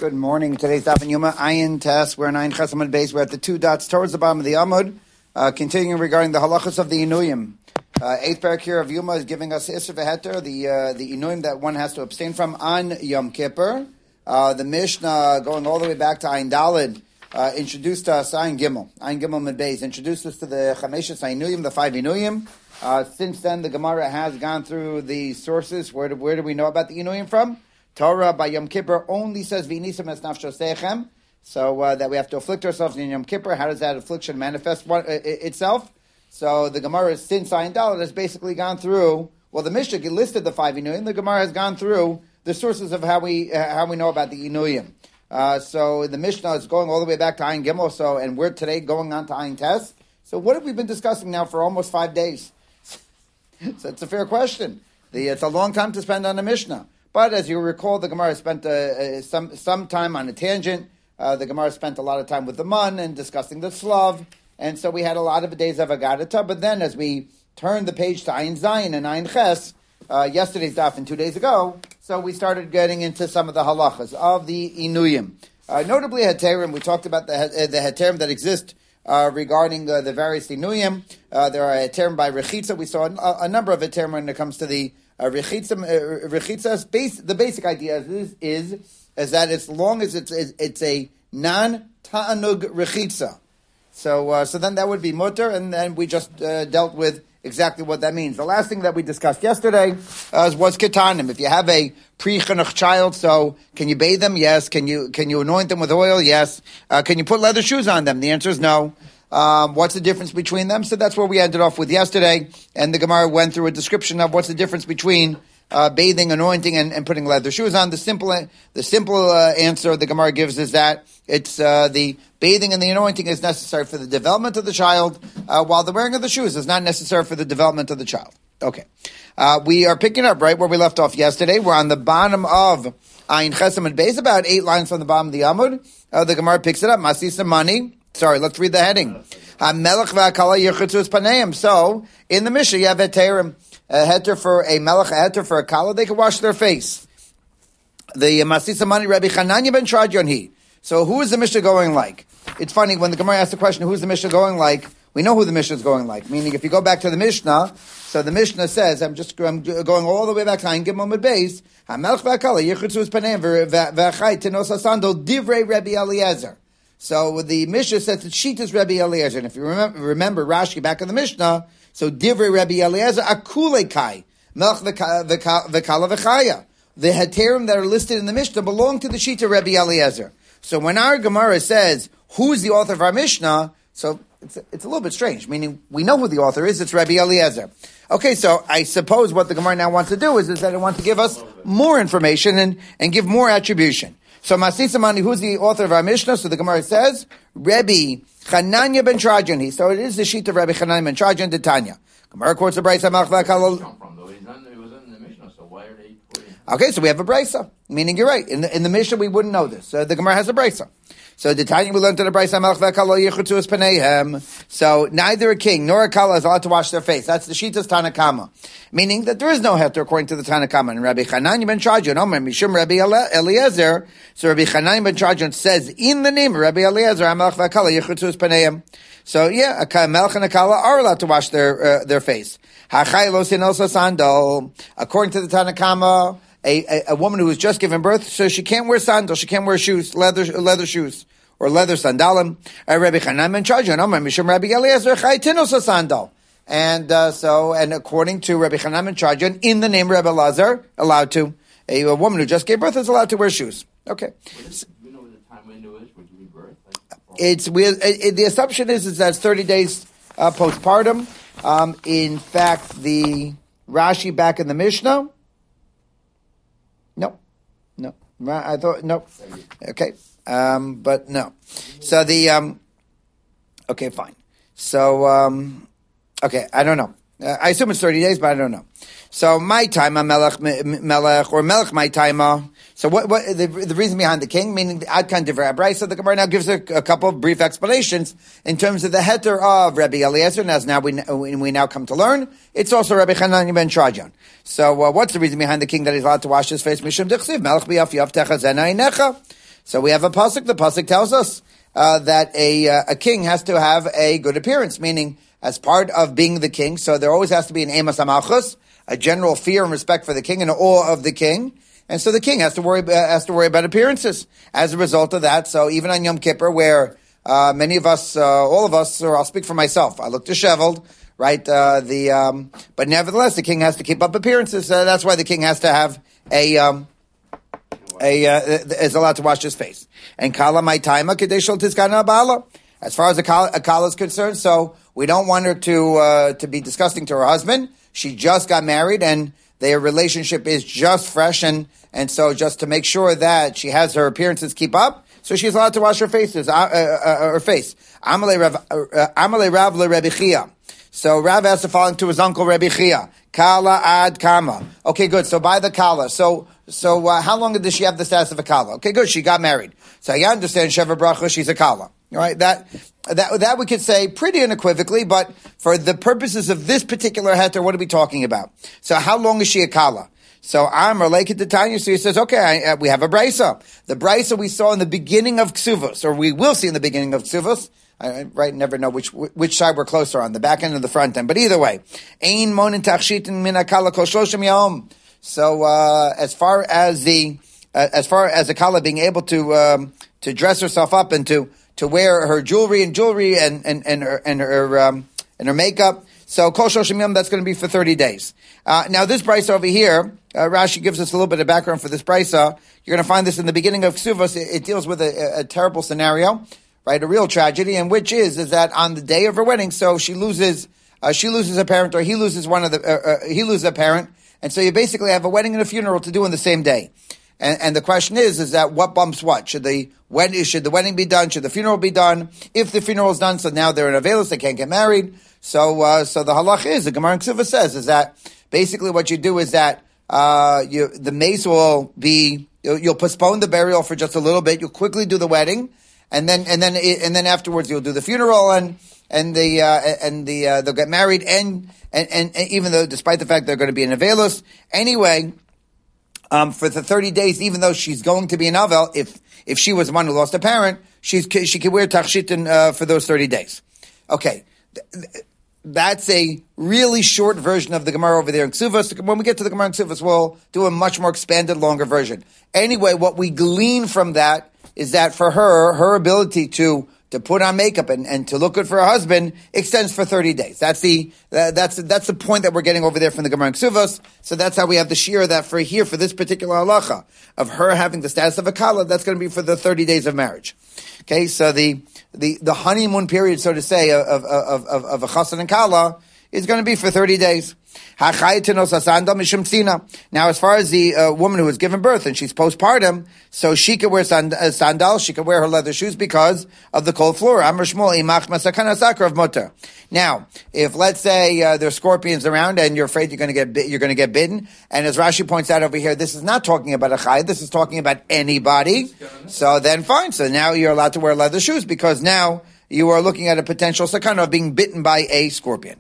Good morning. Today's Daf and Yuma Ayin Test. We're in Ayin Chesamad base. We're at the two dots towards the bottom of the Amud. Continuing regarding the halachas of the Inuyim. Eighth parak here of Yuma is giving us Isser v'Heter, the Inuyim that one has to abstain from on Yom Kippur. The Mishnah, going all the way back to Ayin Daled, introduced us Ayin Gimel Mid-Beis, introduced us to the Chameshes Inuyim, the five Inuyim. Since then, the Gemara has gone through the sources. Where do we know about the Inuyim from? Torah by Yom Kippur only says V'nisam es nafsho seichem, so that we have to afflict ourselves in Yom Kippur. How does that affliction manifest itself? So the Gemara, since Ayin Daled, has basically gone through. Well, the Mishnah listed the five Inuyim. The Gemara has gone through the sources of how we know about the Inuyim. So the Mishnah is going all the way back to Ayin Gimel. So, and we're today going on to Ayin Tes. So what have we been discussing now for almost 5 days? So it's a fair question. It's a long time to spend on the Mishnah. But as you recall, the Gemara spent some time on a tangent. The Gemara spent a lot of time with the Mun and discussing the Slav. And so we had a lot of days of Agadata. But then as we turned the page to Ayin Zayin and Ayin Ches, yesterday's daf and 2 days ago, so we started getting into some of the halachas of the Inuyim. Notably Heterim, we talked about the Heterim that exist regarding the various Inuyim. There are Heterim by Rechitza. We saw a number of Heterim when it comes to the Rechitza. The basic idea is that as long as it's a non-ta'anug Rechitza. So then that would be mutter, and then we just dealt with exactly what that means. The last thing that we discussed yesterday was ketanim. If you have a pre-chinuch child, so can you bathe them? Yes. Can you anoint them with oil? Yes. Can you put leather shoes on them? The answer is no. What's the difference between them? So that's where we ended off with yesterday, and the Gemara went through a description of what's the difference between bathing, anointing, and putting leather shoes on. The simple answer the Gemara gives is that it's the bathing and the anointing is necessary for the development of the child, while the wearing of the shoes is not necessary for the development of the child. Okay. We are picking up right where we left off yesterday. We're on the bottom of Ayin Chesamad Beis, about 8 lines from the bottom of the Amud. The Gemara picks it up. Masisa Mani. Sorry, let's read the heading. HaMelech v'Hakala yirchutzu paneim. So, in the Mishnah, you have Heterim. A heter for a melech, a heter for a kala, they can wash their face. The Masisa Mani Rabbi Chananya ben Tradion he. So who is the Mishnah going like? It's funny, when the Gemara asks the question, who's the Mishnah going like? We know who the Mishnah is going like. Meaning, if you go back to the Mishnah, so the Mishnah says, I'm going all the way back to Ayin Gimel Mid-Beis, HaMelech v'Hakala yirchutzu paneim v'achai tenos hasandol divrei Rabbi Eliezer. So the Mishnah says that Shit is Rabbi Eliezer. And if you remember Rashi back in the Mishnah, so Divrei Rabbi Eliezer akule kai melch v'kala v'chaya. The heterim that are listed in the Mishnah belong to the Shita Rabbi Eliezer. So when our Gemara says who's the author of our Mishnah, so it's a little bit strange. Meaning we know who the author is. It's Rabbi Eliezer. Okay, so I suppose what the Gemara now wants to do is that it wants to give us more information and give more attribution. So Masisa Mani, who's the author of our Mishnah? So the Gemara says, Rabbi Chananya ben Trajan. So it is the sheet of Rabbi Chananya ben Trajan de Tanya. Gemara quotes the Brisa. Okay, so we have a Brisa. Meaning you're right. In the Mishnah we wouldn't know this. The Gemara has a Brisa. So the Tanya we learned to the Brisa. So neither a king nor a kala is allowed to wash their face. That's the Shita's Tanakama. Meaning that there is no heter according to the Tanakama. And Rabbi Chananya ben Trajan, Mishum Rabbi Eliezer. So Rabbi Chananya ben Trajan says in the name of Rabbi Eliezer, Amalach v'Akala yichutzu es paneim. So yeah, a melech and a kala are allowed to wash their face. Hachai lo sinos sandal. According to the Tanakama, a woman who was just given birth, so she can't wear sandals, she can't wear shoes, leather shoes, or leather sandalim. Rabbi Chananya ben Trajan, Mishum Rabbi Eliezer, chai tinos sandal. And according to Rabbi Chananya ben Trajan, in the name of Rabbi Elazar, allowed to. A woman who just gave birth is allowed to wear shoes. Okay. We know what the time window is for giving birth? The assumption is that it's 30 days postpartum. In fact, the Rashi back in the Mishnah, no. I thought, no. Okay. But no. So okay, fine. So, okay, I don't know. I assume it's 30 days, but I don't know. So my time, melech or melech my time. So what the reason behind the king, meaning the Adkan Divrei Abraisa, the Gemara now gives a couple of brief explanations in terms of the heter of Rabbi Eliezer. And as now we now come to learn, it's also Rabbi Chananya ben Trajan. So what's the reason behind the king that he's allowed to wash his face? Mishum dechsiv melech b'yaf yav techa zenai necha. So we have a pasuk. The pasuk tells us that a king has to have a good appearance, meaning as part of being the king. So there always has to be an emas hamalchus, a general fear and respect for the king and awe of the king. And so the king has to worry about appearances as a result of that. So even on Yom Kippur, where many of us, all of us, or I'll speak for myself, I look disheveled, right? But nevertheless, the king has to keep up appearances. That's why the king has to have is allowed to wash his face. And kala my taima kadeshal tizkana bala. As far as a kala is concerned, so we don't want her to be disgusting to her husband. She just got married and their relationship is just fresh, and so just to make sure that she has her appearances keep up, so she's allowed to wash her face. Amalei Rav le Rebbe Chia. So Rav asked the following to his uncle Rebbe Chia. Kala ad kama. Okay, good. So by the kala. So how long did she have the status of a kala? Okay, good. She got married. So you understand Sheva Bracha, she's a kala. Right? That we could say pretty unequivocally, but for the purposes of this particular heter, what are we talking about? So how long is she a kala? So I'm related to Tanya, so he says, okay, we have a brisa. The brisa we saw in the beginning of Ksuvos, or we will see in the beginning of Ksuvos. I never know which side we're closer on, the back end or the front end. But either way, ein monin tachshitin min akala kol shloshim yom. So as far as a kala being able to dress herself up and to wear her jewelry and her makeup. So kol shloshim yom, that's going to be for 30 days. Now this brisa over here, Rashi gives us a little bit of background for this brisa. You're going to find this in the beginning of Ksuvos. It deals with a terrible scenario, right? A real tragedy, and which is that on the day of her wedding, so she loses a parent, or he loses he loses a parent, and so you basically have a wedding and a funeral to do on the same day. And the question is that what bumps what? Should the wedding be done? Should the funeral be done? If the funeral is done, so now they're in Avelis, they can't get married. So the halach is, the Gemara in Ksuvos says, is that basically what you do is that, the mace will be, you'll postpone the burial for just a little bit, you'll quickly do the wedding, and then afterwards you'll do the funeral, and they'll get married, and even though, despite the fact they're going to be in Avelis, anyway, for the 30 days, even though she's going to be in Avel, if she was one who lost a parent, she could wear tachshitin for those 30 days. Okay, that's a really short version of the Gemara over there in Ksuvos. When we get to the Gemara in Ksuvos, we'll do a much more expanded, longer version. Anyway, what we glean from that is that for her ability to put on makeup and to look good for her husband extends for 30 days. That's the point that we're getting over there from the Gemara in Ksuvos. So that's how we have the shir that for this particular halacha of her having the status of a kala, that's going to be for the 30 days of marriage. Okay, so the honeymoon period, so to say, of a chassan and kala is going to be for 30 days. Now, as far as the woman who was given birth and she's postpartum, so she could wear sandals, she could wear her leather shoes because of the cold floor. Now, if let's say there's scorpions around and you're afraid you're going to get bitten, and as Rashi points out over here, this is not talking about a chai, this is talking about anybody. So then fine. So now you're allowed to wear leather shoes because now you are looking at a potential sakana of being bitten by a scorpion.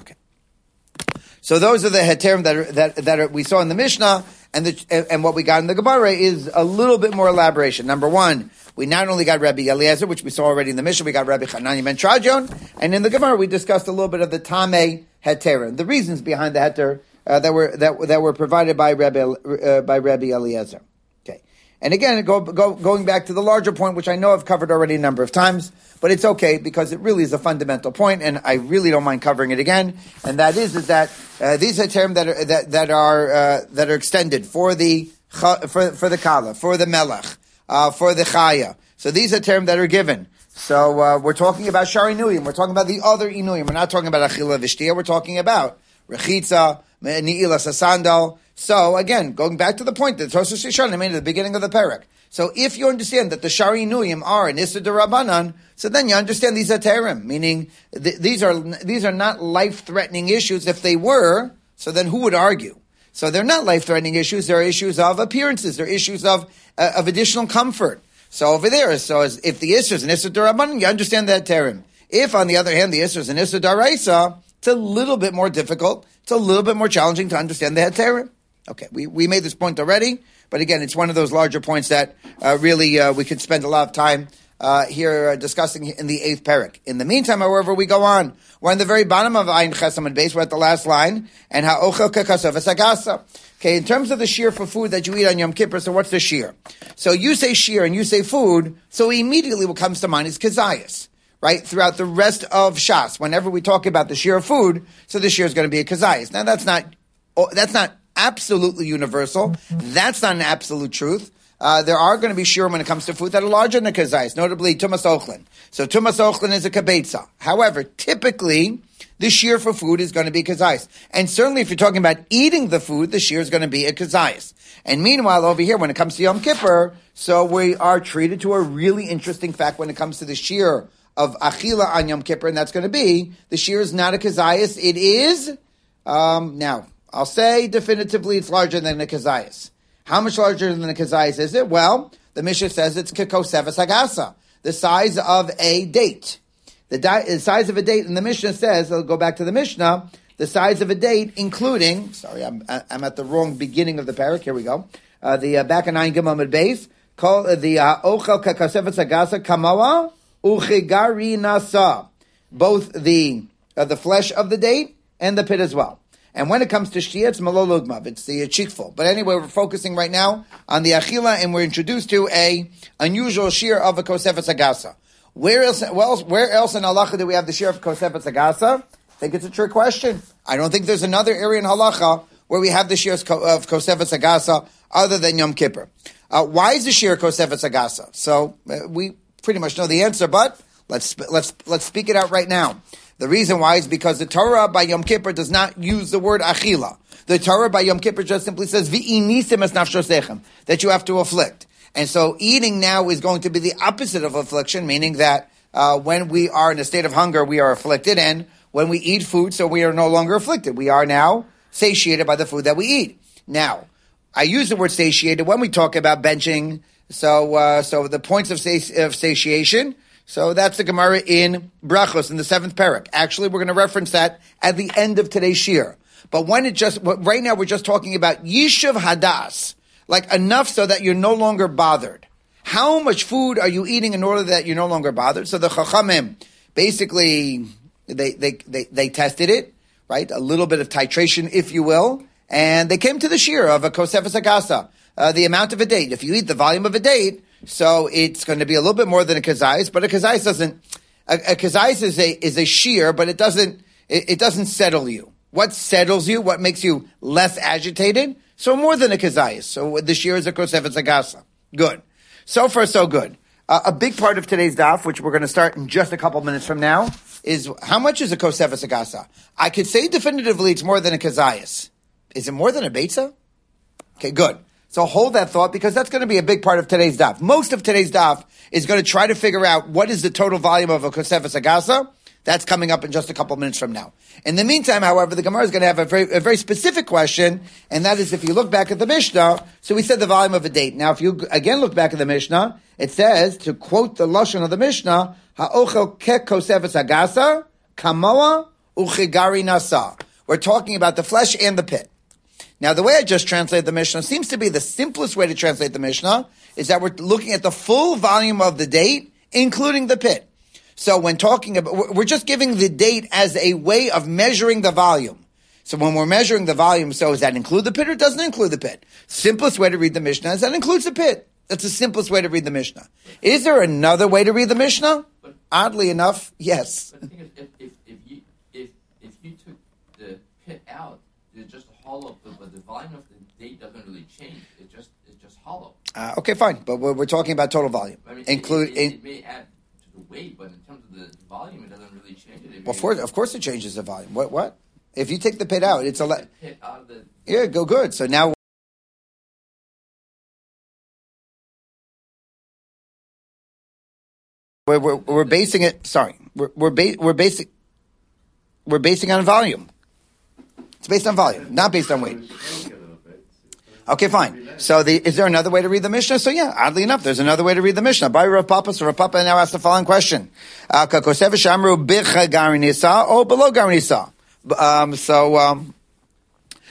So those are the heterim that we saw in the Mishnah, and what we got in the Gemara is a little bit more elaboration. Number one, we not only got Rabbi Eliezer, which we saw already in the Mishnah, we got Rabbi Hanani ben Trajon, and in the Gemara we discussed a little bit of the Tameh heterim, the reasons behind the heter that were provided by Rabbi Eliezer. Okay, and again, going back to the larger point, which I know I've covered already a number of times, but it's okay because it really is a fundamental point, and I really don't mind covering it again. And that is that these are terms that are extended for the kala, for the melech, for the chaya. So these are terms that are given. So we're talking about shari inuyim. We're talking about the other inuyim. We're not talking about achila v'shtia. We're talking about rechitza, ni'ilas sandal. So again, going back to the point that Tosfos Rishonim made at the beginning of the parak. So if you understand that the shari inuyim are an issur d'Rabbanan, so then you understand these are terim, meaning these are not life-threatening issues. If they were, so then who would argue? So they're not life-threatening issues. They're issues of appearances. They're issues of additional comfort. So over there, if the issur is an issur d'Rabbanan, you understand that terim. If on the other hand the issur is an issur d'Oraisa, it's a little bit more difficult. It's a little bit more challenging to understand the terim. Okay, we made this point already, but again, it's one of those larger points that really we could spend a lot of time here discussing in the 8th parak. In the meantime, however, we go on. We're in the very bottom of Ayin Ches Amud Beis. We're at the last line. And ha'ochel kekasovas agasa. Okay, in terms of the shear for food that you eat on Yom Kippur, so what's the shear? So you say shear and you say food, so immediately what comes to mind is kazayas. Right? Throughout the rest of Shas, whenever we talk about the shear of food, so the shear is going to be a kazayas. Now that's not absolutely universal. That's not an absolute truth. There are going to be shiur when it comes to food that are larger than a kazayis, notably tumas ochlin. So tumas ochlin is a kabetza. However, typically, the shear for food is going to be kazayis. And certainly if you're talking about eating the food, the shear is going to be a kazayis. And meanwhile, over here, when it comes to Yom Kippur, so we are treated to a really interesting fact when it comes to the shear of achila on Yom Kippur, and that's going to be, the shear is not a kazayis, it is, now, I'll say definitively it's larger than a kazayis. How much larger than a kazayis is it? Well, the Mishnah says it's kekosevas agasa, the size of a date. The size of a date, and the Mishnah says, I'll go back to the Mishnah, the size of a date, including, sorry, I'm at the wrong beginning of the parak, here we go, the back of 9 Gimel Amud Beis, call the ochel kekosevas agasa kamoa uchigari nasa, both the flesh of the date and the pit as well. And when it comes to shia, it's malol ugmav. It's the cheekful. But anyway, we're focusing right now on the achila, and we're introduced to a unusual shear of a kosefetz agasa. Where else in halacha do we have the shear of kosefetz agasa? I think it's a trick question. I don't think there's another area in halacha where we have the shear of kosefetz agasa other than Yom Kippur. Why is the shear kosefetz agasa? So we pretty much know the answer, but let's speak it out right now. The reason why is because the Torah by Yom Kippur does not use the word achila. The Torah by Yom Kippur just simply says v'inisim es nafshosechem, that you have to afflict. And so eating now is going to be the opposite of affliction, meaning that when we are in a state of hunger, we are afflicted, and when we eat food, so we are no longer afflicted. We are now satiated by the food that we eat. Now, I use the word satiated when we talk about benching, so the points of satiation. So that's the Gemara in Brachos in the 7th parak. Actually, we're going to reference that at the end of today's shir. But right now we're just talking about Yishuv Hadas, like enough so that you're no longer bothered. How much food are you eating in order that you're no longer bothered? So the Chachamim, basically, they tested it, right? A little bit of titration, if you will, and they came to the shir of a Kosefes Agasa, the amount of a date. If you eat the volume of a date, so it's going to be a little bit more than a kazayis, but a kazayis doesn't. A kazayis is a shear, but it doesn't settle you. What settles you? What makes you less agitated? So more than a kazayis. So the shear is a kosefetz agasa. Good. So far, so good. A big part of today's daf, which we're going to start in just a couple minutes from now, is how much is a kosefetz agasa? I could say definitively it's more than a kazayis. Is it more than a beitza? Okay, good. So hold that thought, because that's going to be a big part of today's daf. Most of today's daf is going to try to figure out what is the total volume of a kosefes agasa. That's coming up in just a couple minutes from now. In the meantime, however, the Gemara is going to have a very specific question, and that is if you look back at the Mishnah, so we said the volume of a date. Now, if you again look back at the Mishnah, it says, to quote the Lashon of the Mishnah, ha'ochel ke kosefes agasa, kamoa uchigari nasa. We're talking about the flesh and the pit. Now, the way I just translated the Mishnah seems to be the simplest way to translate the Mishnah, is that we're looking at the full volume of the date, including the pit. So when talking about, we're just giving the date as a way of measuring the volume. So when we're measuring the volume, so does that include the pit or doesn't include the pit? Simplest way to read the Mishnah is that includes the pit. That's the simplest way to read the Mishnah. Is there another way to read the Mishnah? Oddly enough, yes. But the thing is, if you took the pit out, it's just hollow, but the volume of the date doesn't really change. It's just hollow. Okay, fine. But we're talking about total volume. I mean, it may add to the weight, but in terms of the volume, it doesn't really change it. Of course it changes the volume. What? If you take the pit out, it's a pit out of the... Yeah, go good. So now we're basing it. Sorry, we're basing on volume. It's based on volume, not based on weight. Okay, fine. So is there another way to read the Mishnah? So yeah, oddly enough, there's another way to read the Mishnah. By Rav Papa, so Rav Papa now asks the following question. Kakosev shamru bicha garinisa or below garinisa.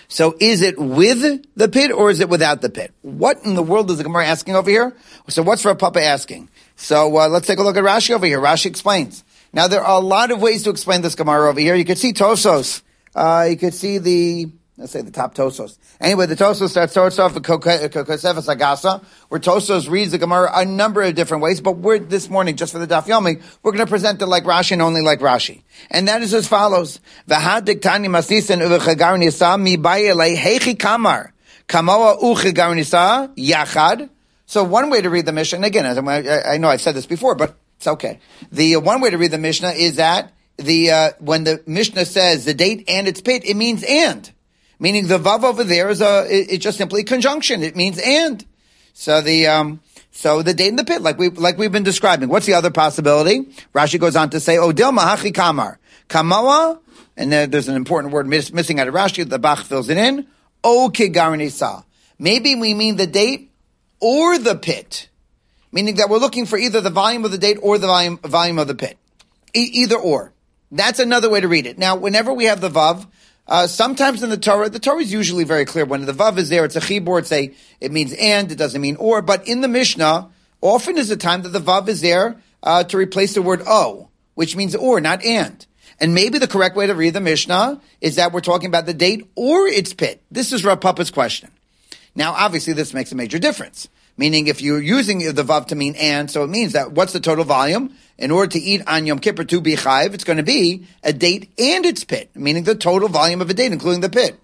So is it with the pit or is it without the pit? What in the world is the Gemara asking over here? So what's Rav Papa asking? So let's take a look at Rashi over here. Rashi explains. Now there are a lot of ways to explain this Gemara over here. You could see Tosos. You could see let's say the top Tosos. Anyway, the Tosos starts off with Kokosefes Agasa, where Tosos reads the Gemara a number of different ways, but we're, this morning, just for the Daf Yomi, we're going to present it like Rashi and only like Rashi. And that is as follows. V'hadik tani masnisen uvechagar nisa mi bayele hechi kamar kamoa uchegar nisa yachad. So one way to read the Mishnah, and again, I know I've said this before, but it's okay. The one way to read the Mishnah is that when the Mishnah says the date and its pit, it means and. Meaning the vav over there is it's just simply conjunction. It means and. So the date and the pit, like we've been describing. What's the other possibility? Rashi goes on to say, Odil mahachi kamar. Kamawa, and there's an important word missing out of Rashi, the Bach fills it in. O kigarnisa. Maybe we mean the date or the pit. Meaning that we're looking for either the volume of the date or the volume of the pit. Either or. That's another way to read it. Now, whenever we have the vav, sometimes in the Torah is usually very clear. When the vav is there, it's a chibur, it means and, it doesn't mean or. But in the Mishnah, often is the time that the vav is there to replace the word o, which means or, not and. And maybe the correct way to read the Mishnah is that we're talking about the date or its pit. This is Rav Papa's question. Now, obviously, this makes a major difference. Meaning, if you're using the vav to mean and, so it means that what's the total volume? In order to eat on Yom Kippur to be chayiv, it's going to be a date and its pit, meaning the total volume of a date, including the pit.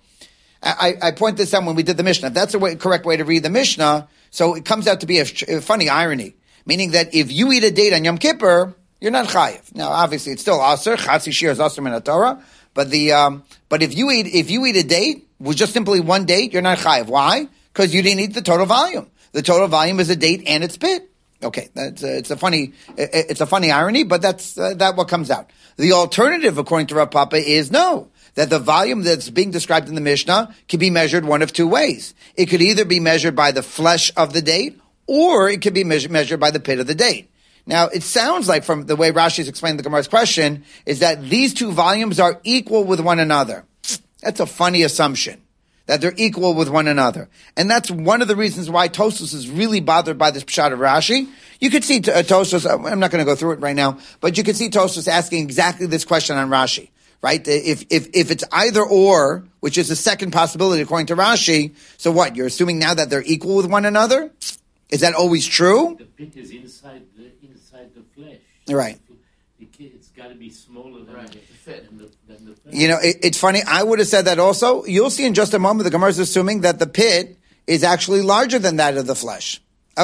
I point this out when we did the Mishnah. If that's the correct way to read the Mishnah, so it comes out to be a funny irony, meaning that if you eat a date on Yom Kippur, you're not chayiv. Now, obviously, it's still aser. Chatzi shir is aser min Torah. But if you eat a date with just simply one date, you're not chayiv. Why? Because you didn't eat the total volume. The total volume is a date and its pit. Okay, it's a funny irony, but that's what comes out. The alternative, according to Rav Papa, is no, that the volume that's being described in the Mishnah can be measured one of two ways. It could either be measured by the flesh of the date, or it could be measured by the pit of the date. Now, it sounds like from the way Rashi's explained the Gemara's question, is that these two volumes are equal with one another. That's a funny assumption, that they're equal with one another. And that's one of the reasons why Tosfos is really bothered by this pshat of Rashi. You could see Tosfos, I'm not going to go through it right now, but you could see Tosfos asking exactly this question on Rashi, right? If it's either or, which is the second possibility according to Rashi, so what? You're assuming now that they're equal with one another? Is that always true? The pit is inside the flesh. Right. It's got to be smaller than the flesh. You know, it's funny. I would have said that also. You'll see in just a moment the Gemara is assuming that the pit is actually larger than that of the flesh.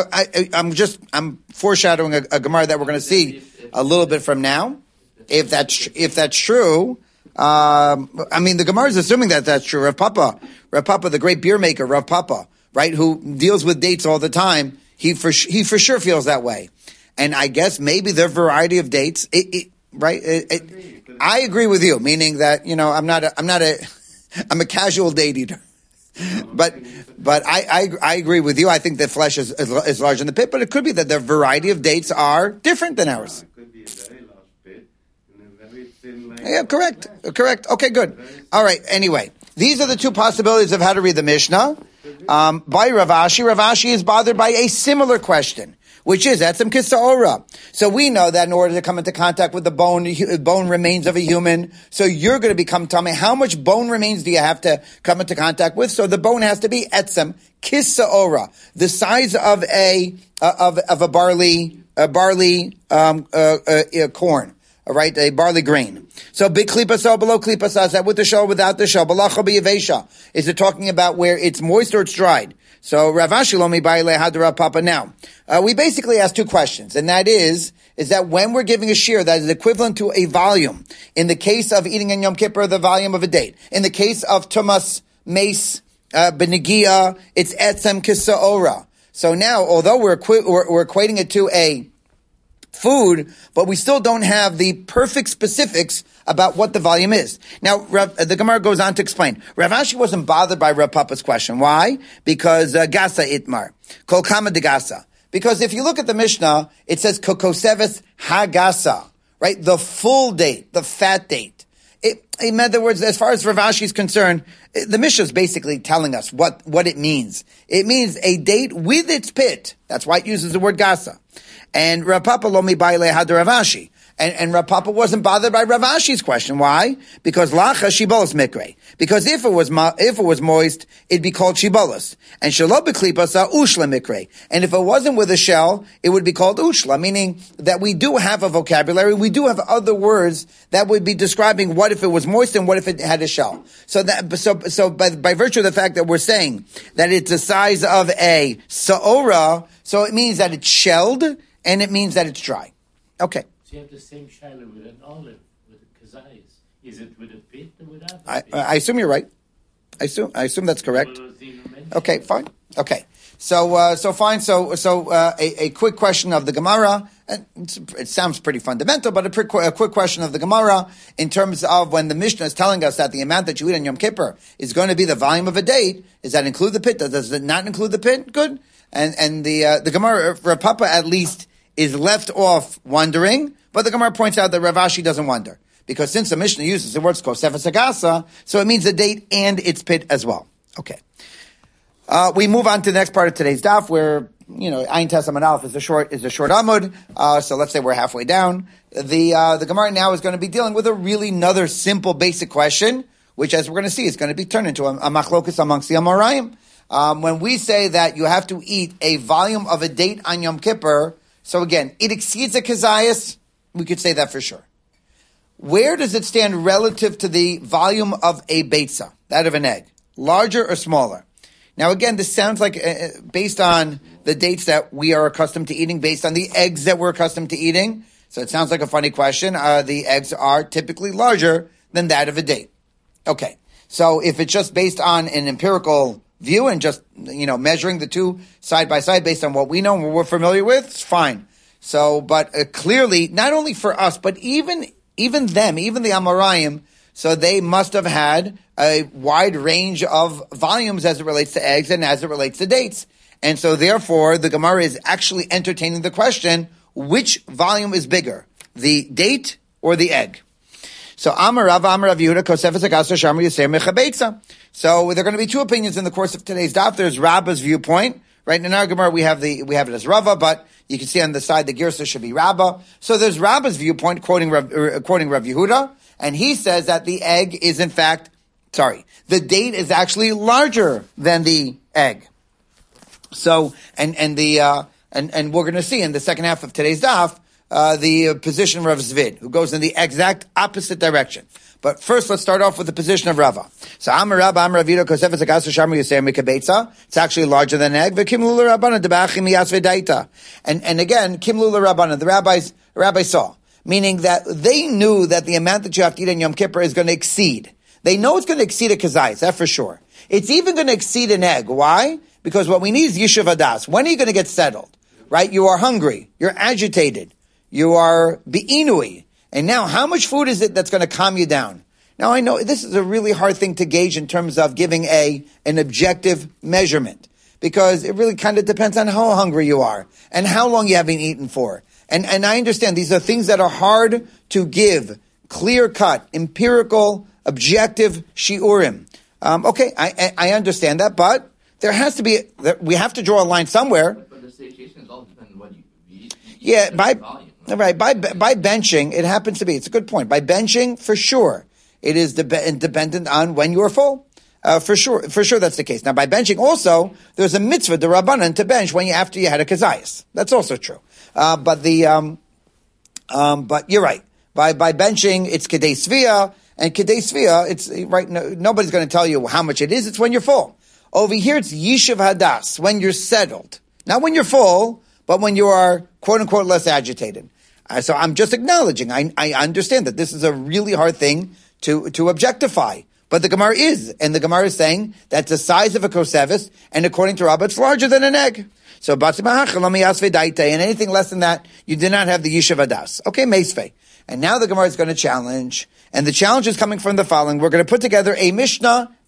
I'm foreshadowing a Gemara that we're going to see a little bit from now. If that's true, I mean the Gemara is assuming that that's true. Rav Papa, the great beer maker, Rav Papa, right, who deals with dates all the time, he for sure feels that way. And I guess maybe their variety of dates, I agree with you, meaning that, you know, I'm a casual date eater. But I agree with you. I think that flesh is large in the pit, but it could be that their variety of dates are different than ours. It could be a very large pit and a very thin line. Yeah, correct. Okay, good. All right, anyway. These are the two possibilities of how to read the Mishnah. By Rav Ashi is bothered by a similar question, which is etzem kisa'ora. So we know that in order to come into contact with the bone remains of a human, so you're going to become tummy. How much bone remains do you have to come into contact with? So the bone has to be etzem kisa'ora, the size of a barley corn. All right, a barley grain. So big klipasa, below klipasa, is that with the shell, without the shell? Balacha b'yavesha. Is it talking about where it's moist or it's dried? So Rav Ashi lo mibayile had Rav Papa. Now, we basically ask two questions, and that is that when we're giving a shear that is equivalent to a volume, in the case of eating in Yom Kippur, the volume of a date. In the case of tumas, mace, benegia, it's etzem kisa'ora. So now, although we're equating it to a food, but we still don't have the perfect specifics about what the volume is. Now, the Gemara goes on to explain. Rav Ashi wasn't bothered by Rav Papa's question. Why? Because Gasa Itmar. Kol Kama de Gasa. Because if you look at the Mishnah, it says Kokoseves Hagasa, right? The full date, the fat date. in other words, as far as Rav Ashi is concerned, the Mishnah is basically telling us what it means. It means a date with its pit. That's why it uses the word gasa. And Rav Papa lo mi baile had Rav Ashi. And Rav Papa wasn't bothered by Rav Ashi's question. Why? Because lacha shibolas mikre. Because if it was moist, it'd be called shibolas. And shelo b'klipasa ushla mikre. And if it wasn't with a shell, it would be called ushla, meaning that we do have a vocabulary. We do have other words that would be describing what if it was moist and what if it had a shell. So by virtue of the fact that we're saying that it's the size of a saora, so it means that it's shelled and it means that it's dry. Okay. You have the same shiloh with an olive, with a kazayas. Is it with a pit or without a pit? I assume you're right. I assume that's correct. Okay, fine. Okay. So fine. So a quick question of the Gemara. It sounds pretty fundamental, but a quick question of the Gemara in terms of when the Mishnah is telling us that the amount that you eat on Yom Kippur is going to be the volume of a date. Does that include the pit? Does it not include the pit? Good. And the Gemara, Rav Papa at least is left off wondering. But the Gemara points out that Rav Ashi doesn't wonder. Because since the Mishnah uses the words kosefes agasa, so it means the date and its pit as well. Okay. We move on to the next part of today's daf where, Ayin Tes Amud Aleph is a short Amud. So let's say we're halfway down. The Gemara now is going to be dealing with another simple basic question, which as we're going to see is going to be turned into a machlokus amongst the Amoraim. When we say that you have to eat a volume of a date on Yom Kippur, so again, it exceeds a kazayas, we could say that for sure. Where does it stand relative to the volume of a beitza, that of an egg? Larger or smaller? Now again, this sounds like, based on the dates that we are accustomed to eating, based on the eggs that we're accustomed to eating, so it sounds like a funny question. The eggs are typically larger than that of a date. Okay, so if it's just based on an empirical view and just, measuring the two side by side based on what we know and what we're familiar with, it's fine. So, but clearly, not only for us, but even them, even the Amoraim, so they must have had a wide range of volumes as it relates to eggs and as it relates to dates. And so therefore, the Gemara is actually entertaining the question, which volume is bigger, the date or the egg? So, Amar Rav Yehuda, Kosefes Agasa Shamar Yisrael Mechabeitza. So, there are going to be two opinions in the course of today's daf. There's Rabbah's viewpoint. Right, in our Gemara, we have it as Rava, but you can see on the side the Girsa should be Rabbah. So there's Rabbah's viewpoint, quoting Rav Yehuda, and he says that the date is actually larger than the egg. So, and we're going to see in the second half of today's daf, the position of Rav Zvid, who goes in the exact opposite direction. But first, let's start off with the position of Rava. So, Amar Rabba, Amar Ravida, Kosefes Agasa Shamar Yisrael Mekabeitza. It's actually larger than an egg. V'kim lula Rabbana debachim yasve daita. And again, Kim lula Rabbana, the rabbis saw, meaning that they knew that the amount that you have to eat on Yom Kippur is going to exceed. They know it's going to exceed a kazayis, that's for sure. It's even going to exceed an egg. Why? Because what we need is yishuv hadas. When are you going to get settled? Right? You are hungry. You're agitated. You are be'inui. And now, how much food is it that's going to calm you down? Now, I know this is a really hard thing to gauge in terms of giving an objective measurement, because it really kind of depends on how hungry you are and how long you haven't eaten for. And I understand these are things that are hard to give clear-cut, empirical, objective shiurim. Okay, I understand that, but there has to be, we have to draw a line somewhere. But the satiation is all dependent on what you eat. Yeah, by benching, it happens to be, it's a good point. By benching, for sure, it is dependent on when you are full. For sure that's the case. Now, by benching also, there's a mitzvah, the Rabbanan, to bench after you had a kazayas. That's also true. But you're right. By benching, it's kedei svia, and kedei svia, it's right. Nobody's going to tell you how much it is. It's when you're full. Over here, it's yishuv hadas, when you're settled. Not when you're full, but when you are, quote unquote, less agitated. So I'm just acknowledging, I understand that this is a really hard thing to objectify. But the Gemara is, and the Gemara is saying that's the size of a kosefes, and according to Rabbah, it's larger than an egg. So, and anything less than that, you did not have the yishuv hadas. Okay, meisvei. And now the Gemara is going to challenge, and the challenge is coming from the following. We're going to put together a Mishnah and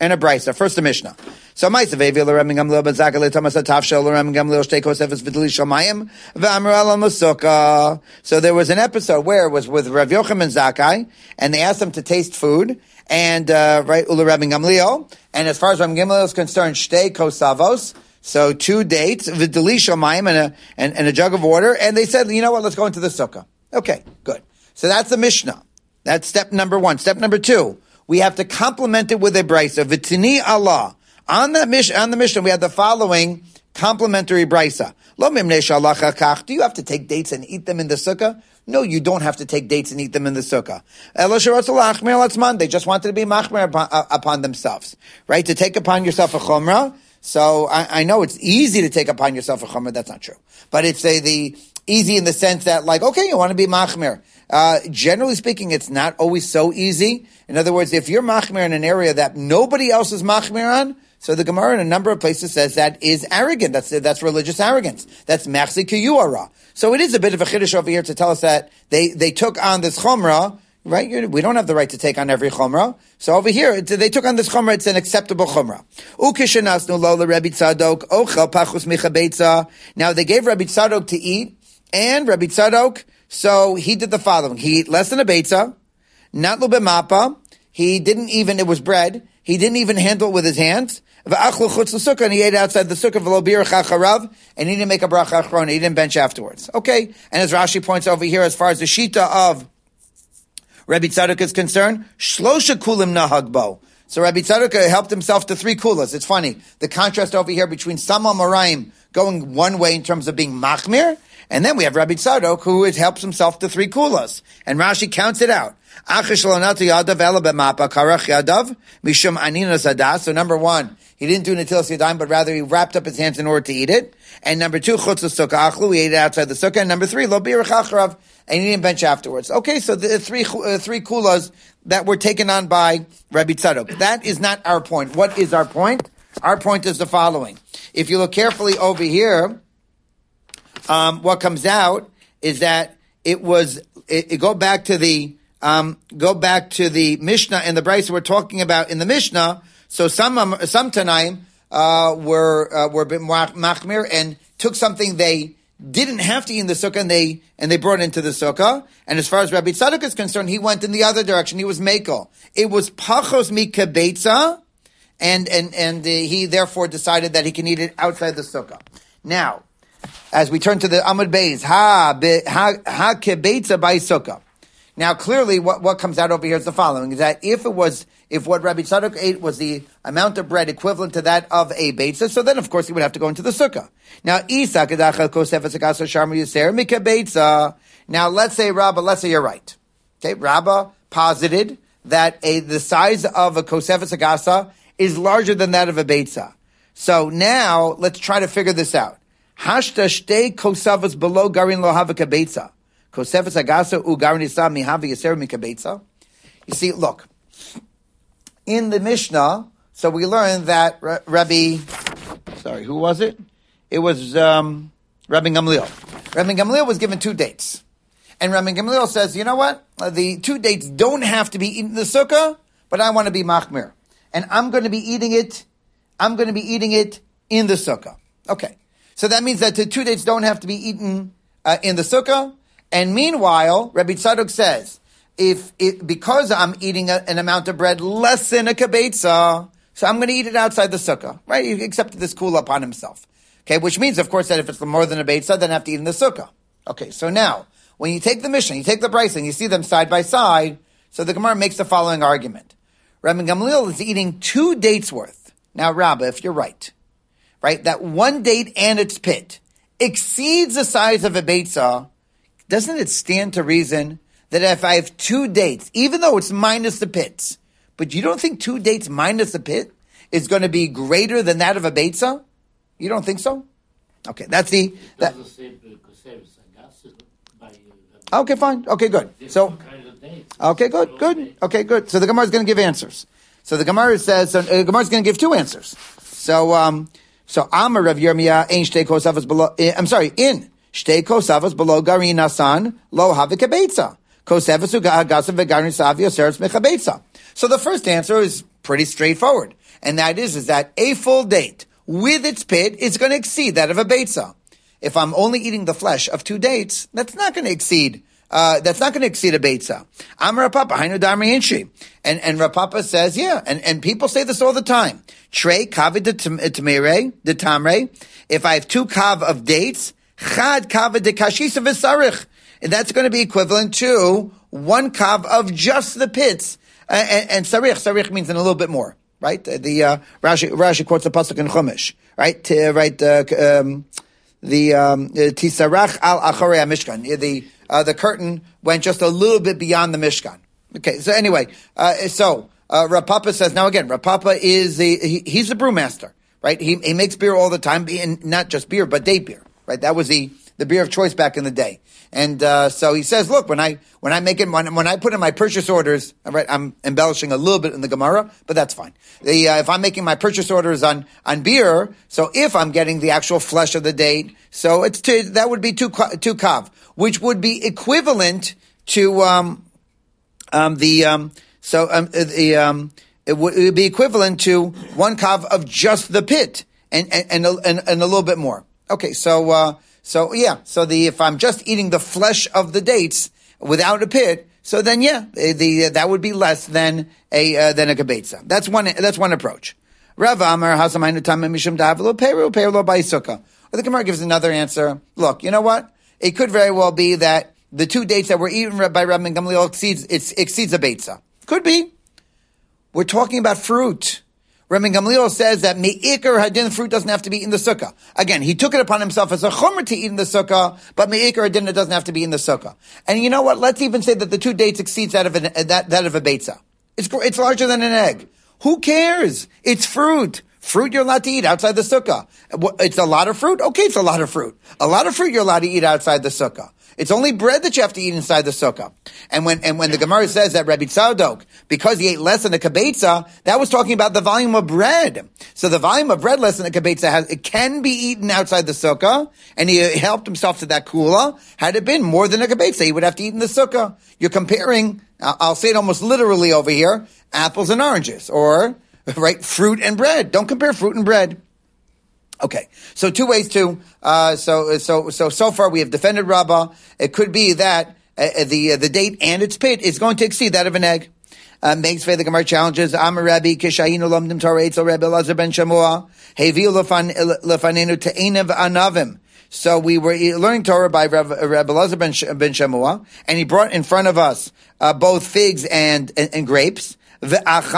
and a brisa. First the Mishnah. So Ma'asav Evi l'Reb Gamliel ben Zakkai l'Tamas HaTafshel l'Reb Gamliel shtei kosefes v'dili shamayim v'amru al Masukah. So there was an episode where it was with Rav Yochanan ben Zakkai, and they asked him to taste food, and right Reb Gamliel, and as far as Reb Gamliel is concerned, shtei kosavos. So 2 dates, v'dili shamayim, and a jug of water, and they said, you know what, let's go into the sukkah. Okay, good. So that's the Mishnah. That's step number 1. Step number 2, we have to complement it with a brisa. V'tini Allah. On the Mishnah, we have the following complementary brisa. Lo mimnei shalach hakach. Do you have to take dates and eat them in the sukkah? No, you don't have to take dates and eat them in the sukkah. Elo sheratzu lachmir latzman. They just wanted to be machmir upon themselves, right? To take upon yourself a chumrah. So I know it's easy to take upon yourself a chumrah. That's not true, but it's the easy in the sense that, like, okay, you want to be machmir. Generally speaking, it's not always so easy. In other words, if you're machmir in an area that nobody else is machmir on, so the Gemara in a number of places says that is arrogant. That's religious arrogance. That's machzik kiyuara. So it is a bit of a chiddush over here to tell us that they took on this chumrah, right? We don't have the right to take on every chumrah. So over here, they took on this chumrah. It's an acceptable chumrah. Ukishenasnu lo Rabbi Tzadok ochel pachus micha. Now they gave Rabbi Tzadok to eat, and Rabbi Tzadok, so he did the following. He ate less than a beitza, not lo b'mapa. He didn't even, it was bread. He didn't even handle it with his hands. V'achlu chutz l'sukkah, and he ate outside the sukkah, v'lo bir chacharav, and he didn't make a bracha achrona. He didn't bench afterwards. Okay. And as Rashi points over here, as far as the shita of Rabbi Tzadok is concerned, shlosha kulim nahagbo. So Rabbi Tzadok helped himself to 3 kulas. It's funny. The contrast over here between Sama Marayim going one way in terms of being machmir, and then we have Rabbi Tzadok who helps himself to 3 kulas. And Rashi counts it out. So number 1, he didn't do netilas yadayim, but rather he wrapped up his hands in order to eat it. And number 2, chutz l'sukkah achlu, he ate it outside the sukkah. And number 3, lo bir chacharav, and he didn't bench afterwards. Okay, so the 3 kulas that were taken on by Rabbi Tzadok. That is not our point. What is our point? Our point is the following. If you look carefully over here, what comes out is that go back to the Mishnah and the Brisa we're talking about in the Mishnah. So some Tanaim were machmir and took something they didn't have to eat in the sukkah, and they brought it into the sukkah. And as far as Rabbi Tzadok is concerned, he went in the other direction. He was mekel. It was pachos mikabetza, and he therefore decided that he can eat it outside the sukkah. Now, as we turn to the Amud Beis, ha kebetza by sukkah. Now, clearly, what comes out over here is the following: is that if what Rabbi Tzadok ate was the amount of bread equivalent to that of a beitza, so then of course he would have to go into the sukkah. Now, now let's say you're right. Okay, Rabbah posited that the size of a kosefes agasa is larger than that of a beitza. So now let's try to figure this out. Hashta shtei kosavas below garin lo havaka beitza. Kosefes agasa u garin isa mihavi yaser mikabetza. You see, look, in the Mishnah, so we learned that who was it? It was Rabbi Gamliel. Rabbi Gamliel was given 2 dates. And Rabbi Gamliel says, you know what? The 2 dates don't have to be eaten in the sukkah, but I want to be machmir. And I'm going to be eating it in the sukkah. Okay. So that means that the 2 dates don't have to be eaten in the sukkah. And meanwhile, Rabbi Tzadok says, because I'm eating an amount of bread less than a kibetza, so I'm going to eat it outside the sukkah, right? He accepted this kula upon himself. Okay, which means, of course, that if it's more than a beitza, then I have to eat in the sukkah. Okay, so now, when you take the Mishnah, you take the Brisa, and you see them side by side, so the Gemara makes the following argument. Rabbi Gamliel is eating 2 dates worth. Now, Rabbah, if you're right, that 1 date and its pit exceeds the size of a beitza, doesn't it stand to reason that if I have 2 dates, even though it's minus the pits, but you don't think 2 dates minus the pit is going to be greater than that of a beitza? You don't think so? Okay, that's okay, fine. Okay, good. So, okay, good. Okay, good. So the Gemara is going to give answers. So the Gemara says, the Gemara is going to give 2 answers. So Amar Rav Yirmiyah ein shtei kosavos below. In shtei kosavos below garin nasan lo havik beitza. Kosevas ugasav vegarin savi oseres mechabetza. So the first answer is pretty straightforward. and that is that a full date with its pit is going to exceed that of a beitza. If I'm only eating the flesh of 2 dates, that's not going to exceed a beitza. Amar Rapapa, Hainu Damri Inshi. And Rapapa says, yeah, and people say this all the time. Trey kavid de tamre. If I have 2 kav of dates, chad kavid de kashisa v'sarich. And that's going to be equivalent to 1 kav of just the pits. And sarich means in a little bit more, right? The Rashi quotes the pasuk in Chumash, right? Tisarach al acharei Mishkan. The curtain went just a little bit beyond the Mishkan. Okay, so anyway, Rav Papa says, now again, Rav Papa is he's a brewmaster, right? He makes beer all the time, and not just beer, but date beer, right? That was the beer of choice back in the day. And so he says, look, when I put in my purchase orders, right, I'm embellishing a little bit in the Gemara, but that's fine. If I'm making my purchase orders on beer, so if I'm getting the actual flesh of the date, so that would be two kav, which would be equivalent to it would be equivalent to 1 kav of just the pit and a little bit more. Okay, if I'm just eating the flesh of the dates without a pit, so then that would be less than a kibetza. That's one approach. Rav Amar Hasamaynu Tamim Mishum Davlo Peru by Sukkah. Or the Gemara gives another answer. Look, you know what? It could very well be that the 2 dates that were eaten by Rabbi Gamliel exceeds a beitza. Could be. We're talking about fruit. Rabbi Gamliel says that me'ikar hadin, fruit doesn't have to be in the sukkah. Again, he took it upon himself as a chomer to eat in the sukkah, but me'ikar hadin, it doesn't have to be in the sukkah. And you know what? Let's even say that the 2 dates exceeds that of a beitza. It's larger than an egg. Who cares? It's fruit. Fruit you're allowed to eat outside the sukkah. It's a lot of fruit? Okay, it's a lot of fruit. A lot of fruit you're allowed to eat outside the sukkah. It's only bread that you have to eat inside the sukkah. And when the Gemara says that Rabbi Tzadok, because he ate less than a kibetza, that was talking about the volume of bread. So the volume of bread less than a kibetza it can be eaten outside the sukkah, and he helped himself to that kula. Had it been more than a kibetza, he would have to eat in the sukkah. You're comparing, I'll say it almost literally over here, apples and oranges, or, right, fruit and bread. Don't compare fruit and bread. Okay, so 2 ways to, so far we have defended Rabbah. It could be that the date and its pit is going to exceed that of an egg. Makes the Gemara challenges, Amar Rabbi, Kishayinu Lomdim Torah Eitzel Rabbi Elazar ben Shamua, Heviu Lefanenu Te'enev Anavim. So we were learning Torah by Rabbi Elazar ben Shamua, and he brought in front of us both figs and grapes. And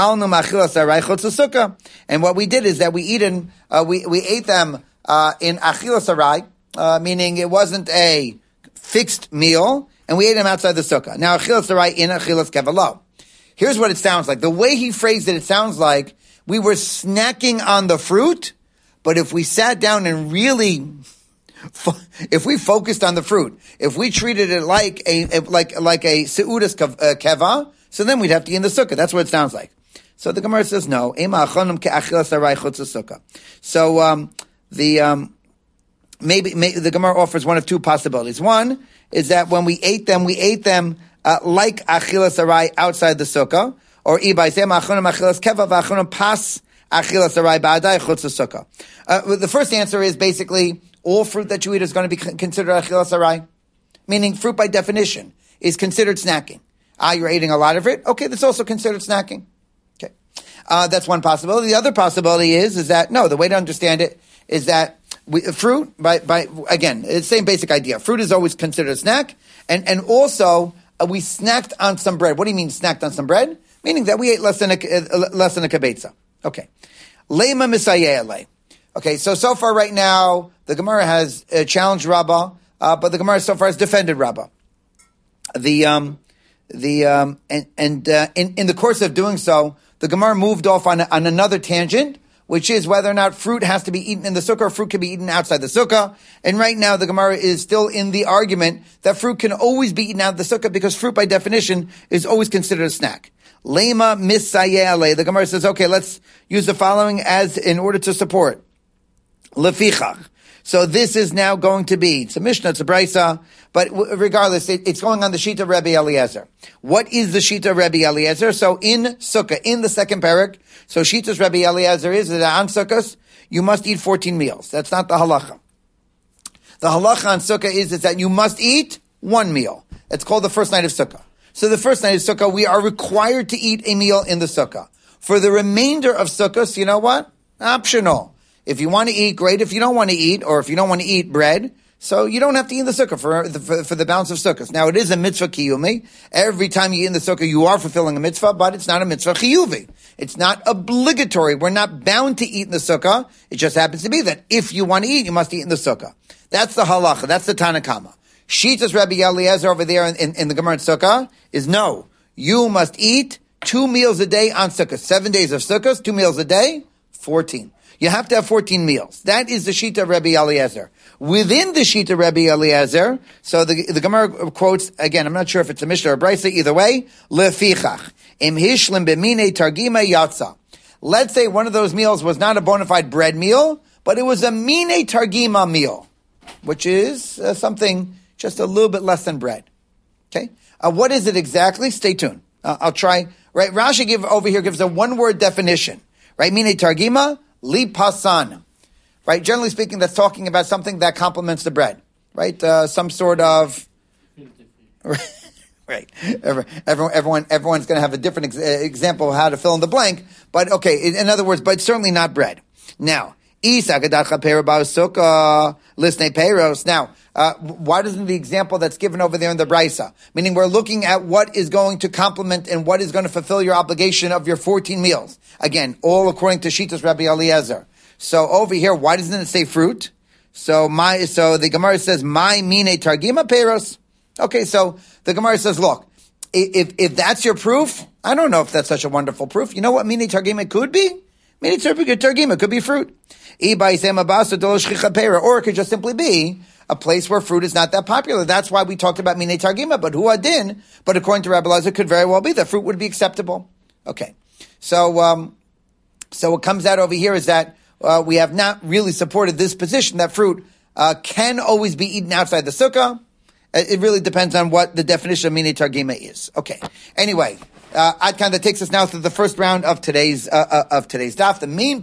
what we did is that we ate them in achilas arai, meaning it wasn't a fixed meal, and we ate them outside the sukkah. Now achilas arai in achilas kevalo. Here's what it sounds like. The way he phrased it sounds like we were snacking on the fruit, but if we sat down and really, if we focused on the fruit, if we treated it like a seudas keva, so then we'd have to eat in the sukkah. That's what it sounds like. So the Gemara says no. So maybe the Gemara offers one of 2 possibilities. One is that when we ate them like achilas arai outside the sukkah, or achilas keva v'achonim pas achilas arai ba'adai chutz sukkah. The first answer is basically all fruit that you eat is going to be considered achilas arai, meaning fruit by definition is considered snacking. You're eating a lot of it. Okay, that's also considered snacking. Okay, that's one possibility. The other possibility is that no. The way to understand it is that fruit by again, it's the same basic idea. Fruit is always considered a snack, and also we snacked on some bread. What do you mean snacked on some bread? Meaning that we ate less than a kibetza. Okay, lema misayeh. Okay, so far right now the Gemara has challenged Rabbah, but the Gemara so far has defended Rabbah. In the course of doing so, the Gemara moved off on another tangent, which is whether or not fruit has to be eaten in the sukkah or fruit can be eaten outside the sukkah. And right now, the Gemara is still in the argument that fruit can always be eaten out of the sukkah because fruit, by definition, is always considered a snack. Lema misayeh. The Gemara says, okay, let's use the following as in order to support. Lefichach. So this is now going to be, it's a Mishnah, it's a Brisa, but regardless, it's going on the Shita of Rabbi Eliezer. What is the Shita of Rabbi Eliezer? So in Sukkah, in the second parak, so Shita's Rabbi Eliezer is that on Sukkahs, you must eat 14 meals. That's not the halacha. The halacha on Sukkah is that you must eat one meal. It's called the first night of Sukkah. So the first night of Sukkah, we are required to eat a meal in the Sukkah. For the remainder of Sukkahs, you know what? Optional. If you want to eat, great. If you don't want to eat, or if you don't want to eat bread, so you don't have to eat in the sukkah for the balance of sukkahs. Now, it is a mitzvah kiyumi. Every time you eat in the sukkah, you are fulfilling a mitzvah, but it's not a mitzvah chiyuvi. It's not obligatory. We're not bound to eat in the sukkah. It just happens to be that if you want to eat, you must eat in the sukkah. That's the halacha. That's the Tanakama. Shitas Rabbi Eliezer over there in the Gemara in Sukkah is no. You must eat 2 meals a day on Sukkah. 7 days of Sukkahs, 2 meals a day, 14. You have to have 14 meals. That is the Shita of Rabbi Eliezer. Within the Shita of Rabbi Eliezer, so the Gemara quotes, again, I'm not sure if it's a Mishnah or a Brisa, either way, Lefichach, im hishlim b'mine targima yatsa. Let's say one of those meals was not a bona fide bread meal, but it was a mine targima meal, which is something just a little bit less than bread. Okay? What is it exactly? Stay tuned. I'll try. Right? Rashi over here gives a one-word definition. Right? Mine targima, li pasan. Right? Generally speaking, that's talking about something that complements the bread. Right? Some sort of... Right. Everyone's going to have a different example of how to fill in the blank. But okay, in other words, but certainly not bread. Now, now, why doesn't the example that's given over there in the Brisa? Meaning we're looking at what is going to complement and what is going to fulfill your obligation of your 14 meals. Again, all according to Shitas Rabbi Eliezer. So over here, why doesn't it say fruit? So the Gemara says, my mine targima peros. Okay, so the Gemara says, look, if that's your proof, I don't know if that's such a wonderful proof. You know what mine targima could be? Mine targima could be fruit. Or it could just simply be a place where fruit is not that popular. That's why we talked about mine targima, but huadin, but according to Rabbi Elazar, it could very well be that fruit would be acceptable. Okay. So what comes out over here is that we have not really supported this position that fruit can always be eaten outside the sukkah. It really depends on what the definition of mine targima is. Okay. Anyway, Adkan, that takes us now through the first round of today's daf. The main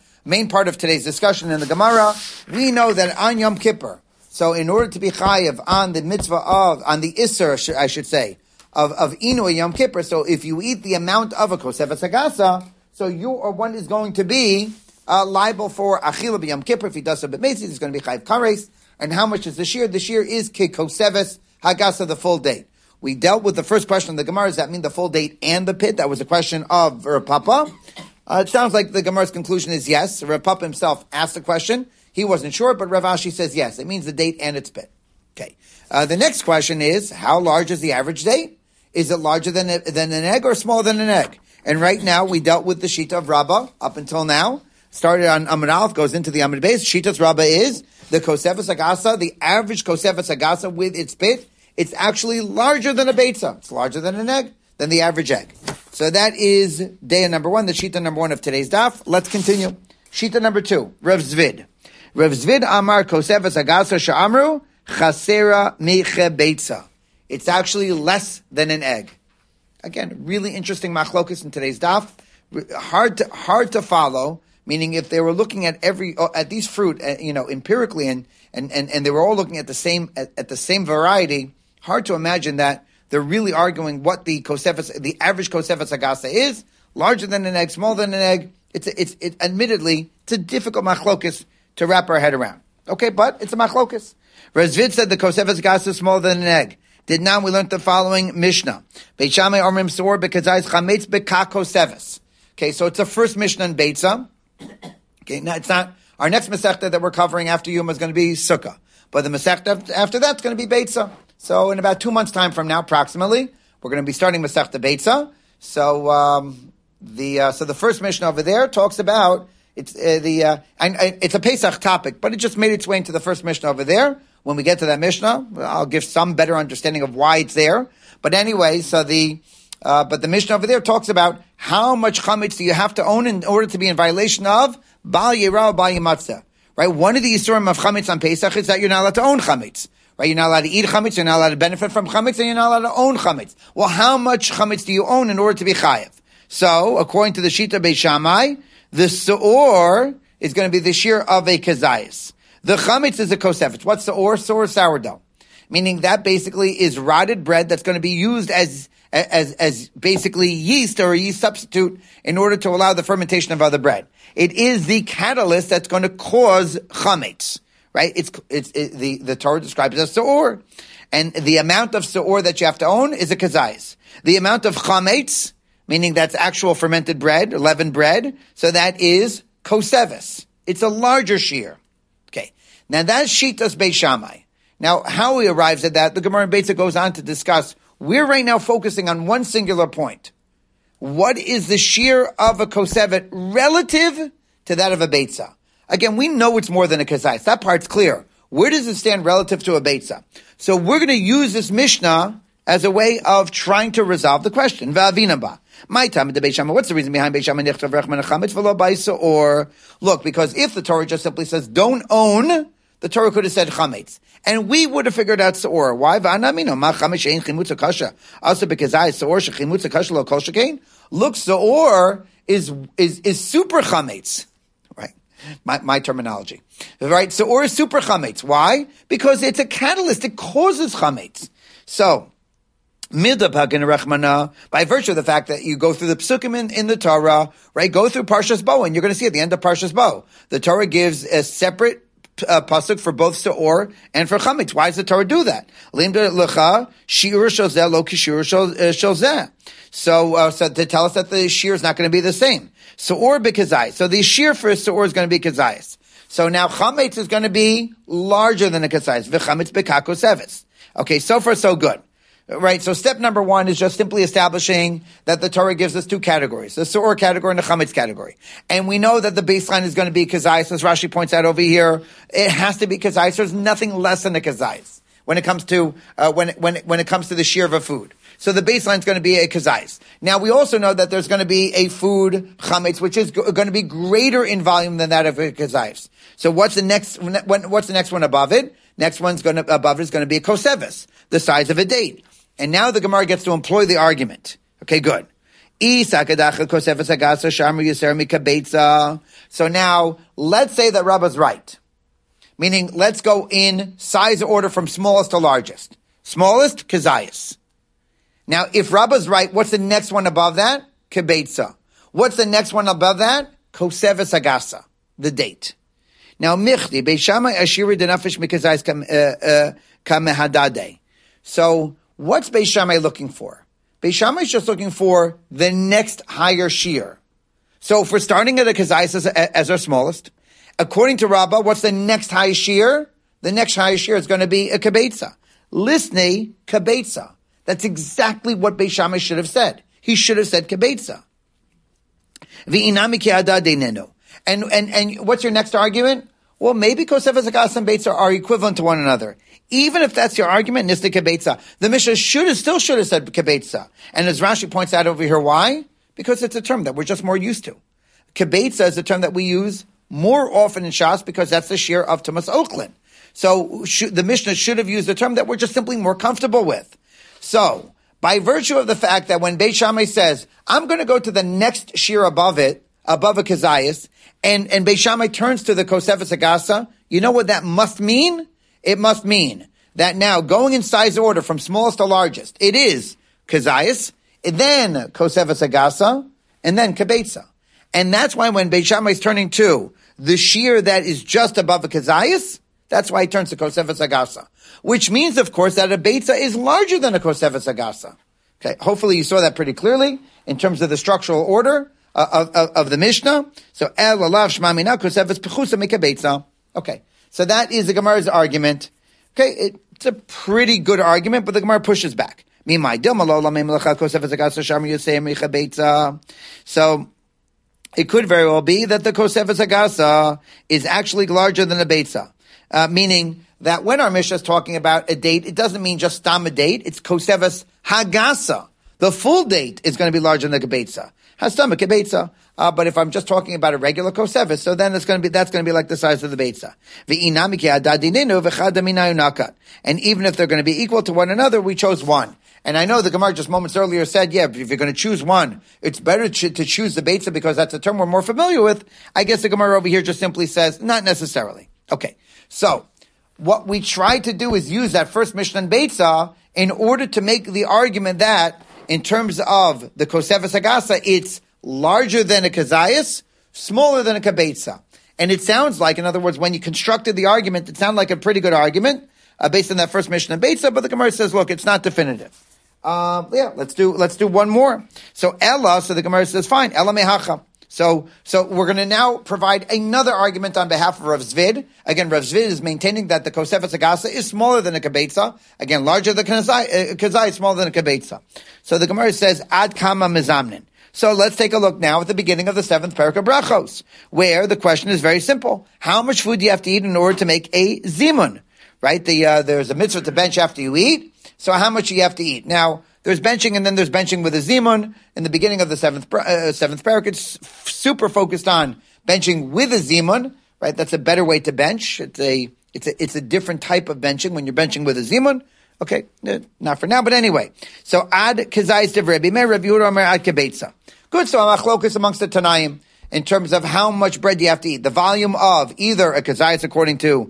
part of today's discussion in the Gemara, we know that on Yom Kippur, so in order to be chayiv on the mitzvah on the Isser, I should say, of Inu Yom Kippur, so if you eat the amount of a kosefes agasa, so you or one is going to be liable for achila b'Yom Kippur. If he does so b'meitzi, it's going to be chayiv kares. And how much is the shear? The shear is kikoseves hagasa, the full date. We dealt with the first question of the Gemara. Does that mean the full date and the pit? That was a question of Rav Papa. It sounds like the Gemara's conclusion is yes. Rav Papa himself asked the question. He wasn't sure, but Rav Ashi says yes. It means the date and its pit. Okay. The next question is, how large is the average date? Is it larger than an egg or smaller than an egg? And right now, we dealt with the Shita of Rabbah up until now. Started on Amud Aleph, goes into the Amud Beis. Shita's Rabbah is the Kosefes Agasa, the average Kosefes Agasa with its pit. It's actually larger than a Beitza. It's larger than an egg, than the average egg. So that is day number 1, the Shita number 1 of today's daf. Let's continue. Shita number 2, Rav Zvid. Rav Zvid Amar Kosefes Agasa Sha'amru Chasera Miche Beitza. It's actually less than an egg. Again, really interesting machlokus in today's daf. Hard to follow. Meaning, if they were looking at these fruit, empirically, and they were all looking at the same variety, hard to imagine that they're really arguing what the average kosefes agasa is, larger than an egg, smaller than an egg. Admittedly, it's a difficult machlokus to wrap our head around. Okay, but it's a machlokus. Razvid said the kosefes agasa is smaller than an egg. Did now we learned the following Mishnah. Beit Shammai Omrim Sor Bekazais Chametz Beka Kosefes. Okay, so it's the first Mishnah in Beitza. Okay, now it's not, our next Masechta that we're covering after Yom is going to be Sukkah. But the Masechta after that's going to be Beitza. So in about 2 months' time from now, approximately, we're going to be starting Masechta Beitza. So, the first Mishnah over there talks about, it's a Pesach topic, but it just made its way into the first Mishnah over there. When we get to that Mishnah, I'll give some better understanding of why it's there. But anyway, but the Mishnah over there talks about how much chametz do you have to own in order to be in violation of Bal Yirah Bal Yimatzah. right? One of the Yisurim of chametz on Pesach is that you're not allowed to own chametz. Right, you're not allowed to eat chametz, you're not allowed to benefit from chametz, and you're not allowed to own chametz. Well, how much chametz do you own in order to be chayev? So, according to the Shita Beis Shammai, the seor is going to be the shear of a kazayis. The chametz is a kosefetz. What's seor? Seor is sourdough. Meaning that basically is rotted bread that's going to be used as basically yeast or a yeast substitute in order to allow the fermentation of other bread. It is the catalyst that's going to cause chametz. Right? The Torah describes it as seor. And the amount of seor that you have to own is a kazayis. The amount of chametz, meaning that's actual fermented bread, leavened bread, so that is koseves. It's a larger shear. Okay. Now that's Shitas Beis Shammai. Now, how he arrives at that, the Gemara in Beitza goes on to discuss. We're right now focusing on one singular point. What is the shear of a kosevet relative to that of a Beitza? Again, we know it's more than a kazayis. That part's clear. Where does it stand relative to a Beitza? So we're going to use this Mishnah as a way of trying to resolve the question. Va'avinaba. My time at the Beis Shammai. What's the reason behind Beis Shammai nichtav rechman chametz v'lo ba'isa? Or look, because if the Torah just simply says don't own, the Torah could have said chametz, and we would have figured out seor. Why? Va'anamino ma chametz she'ein chimutza kasha. Also bekazai seor shechimutza kasha lo kol shekein. Look, seor is super chametz. Right? My terminology. Right? Seor is super chametz. Why? Because it's a catalyst. It causes chametz. So, by virtue of the fact that you go through the psukim in the Torah, right? Go through Parshas Bo, and you're going to see at the end of Parshas Bo, the Torah gives a separate pasuk for both seor and for chametz. Why does the Torah do that? So to tell us that the shear is not going to be the same. Seor b'kazayis. So the shear for seor is going to be kazayis. So now chametz is going to be larger than a kazayis. V'chametz b'kakoseves. Okay, so far so good. Right, so step number one is just simply establishing that the Torah gives us two categories, the seor category and the chametz category. And we know that the baseline is going to be kazayis, as Rashi points out over here. It has to be kazayis. There's nothing less than a kazayis when it comes to, when it comes to the shear of a food. So the baseline is going to be a kazayis. Now we also know that there's going to be a food chametz, which is going to be greater in volume than that of a kazayis. So what's the next one above it? Next one's above it is going to be a koseves, the size of a date. And now the Gemara gets to employ the argument. Okay, good. So now, let's say that Rabba's right. Meaning, let's go in size order from smallest to largest. Smallest, kazayis. Now, if Rabba's right, what's the next one above that? Kebetza. What's the next one above that? Koseves agasa, the date. Now, michti, Beis Shammai ashiri denafesh mikazayis kamehadade. So, what's Beis Shammai looking for? Beis Shammai is just looking for the next higher shear. So if we're starting at a kazayis as our smallest, according to Rabbah, what's the next highest shear? The next highest shear is going to be a kebetza. Lisnei kebetza. That's exactly what Beis Shammai should have said. He should have said kebetza. V'inami ki'ada deinenu. And what's your next argument? Well, maybe Kosefes Agas and Beitza are equivalent to one another. Even if that's your argument, Nista Kebetza, the Mishnah still should have said Kebetza. And as Rashi points out over here, why? Because it's a term that we're just more used to. Kebetza is a term that we use more often in Shas because that's the shear of Tumas Oakland. So the Mishnah should have used a term that we're just simply more comfortable with. So, by virtue of the fact that when Beis Shammai says, I'm going to go to the next shear above it, above a kazayis, and Beis Shammai turns to the Kosefes Agasa, you know what that must mean? It must mean that now, going in size order from smallest to largest, it is kazayis, then Kosefes Agasa, and then kebetza. And that's why when Beis Shammai is turning to the shear that is just above a kazayis, that's why he turns to Kosefes Agasa. Which means, of course, that a betza is larger than a Kosefes Agasa. Okay, hopefully you saw that pretty clearly in terms of the structural order of the Mishnah. So, El alav shmamina Kosefes pechusa mikabetza. Okay, so that is the Gemara's argument. Okay, it's a pretty good argument, but the Gemara pushes back. So, it could very well be that the Kosefes Agasa is actually larger than a betza. Meaning that when our Mishnah is talking about a date, it doesn't mean just stam a date, it's Kosefes Hagasa. The full date is going to be larger than the Kebetza. Hastama kebetza. But if I'm just talking about a regular kosefes, so then that's going to be like the size of the beitza. And even if they're going to be equal to one another, we chose one. And I know the Gemara just moments earlier said, yeah, if you're going to choose one, it's better to choose the beitza because that's a term we're more familiar with. I guess the Gemara over here just simply says, not necessarily. Okay. So, what we try to do is use that first Mishnah and beitza in order to make the argument that, in terms of the kosefes agasa, it's larger than a kazayas, smaller than a kabetza. And it sounds like, in other words, when you constructed the argument, it sounded like a pretty good argument, based on that first Mishnah and beitza, but the Gemara says, look, it's not definitive. Let's do one more. So the Gemara says, fine, Ella mehacha. So we're going to now provide another argument on behalf of Rav Zvid. Again, Rav Zvid is maintaining that the kosefes agasa is smaller than a kabetza. Again, larger than kazai, smaller than a kabetza. So the Gemara says, ad kama mizamnin. So let's take a look now at the beginning of the 7th parak of Brachos, where the question is very simple. How much food do you have to eat in order to make a zimun? Right? There's a mitzvah to bench after you eat. So how much do you have to eat? Now, there's benching and then there's benching with a zimun. In the beginning of the 7th parak, it's super focused on benching with a zimun. Right? That's a better way to bench. It's a different type of benching when you're benching with a zimun. Okay, not for now, but anyway. So, ad kazayis de Rabbi Meir, Rabbi Yehuda Omer ad kebetza. Good, so amachlokus amongst the Tanaim in terms of how much bread you have to eat. The volume of either a kazayis according to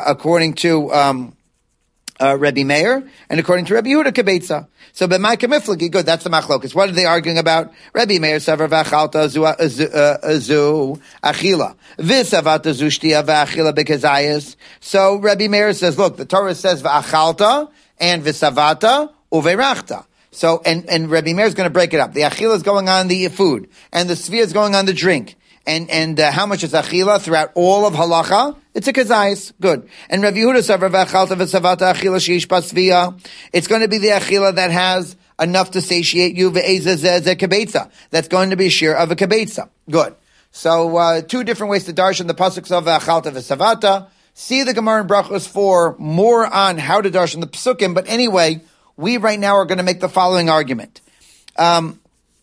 Rabbi Meir, and according to Rabbi Yehuda kebetza. So, b'mai kemiflagi, good, that's the machlokus. What are they arguing about? Rabbi Meir savar v'achalta zu achila. V'savata zu shtia v'achila b'kazayis. So, Rabbi Meir says, look, the Torah says v'achalta, and v'savata uverachta. So, and Rabbi Meir is going to break it up. The achila is going on the food, and the svia is going on the drink. And how much is achila throughout all of halacha? It's a kazayis. Good. And Rabbi Yehuda savar v'achalta v'savata achila sheish basvia. It's going to be the achila that has enough to satiate you v'ezeh kebetza. That's going to be a share of a kebetza. Good. So, two different ways to darshan the pasuk of v'achalta v'savata. See the Gemara in Brachos for more on how to darshan the psukim, but anyway, we right now are going to make the following argument. Isakadatcha,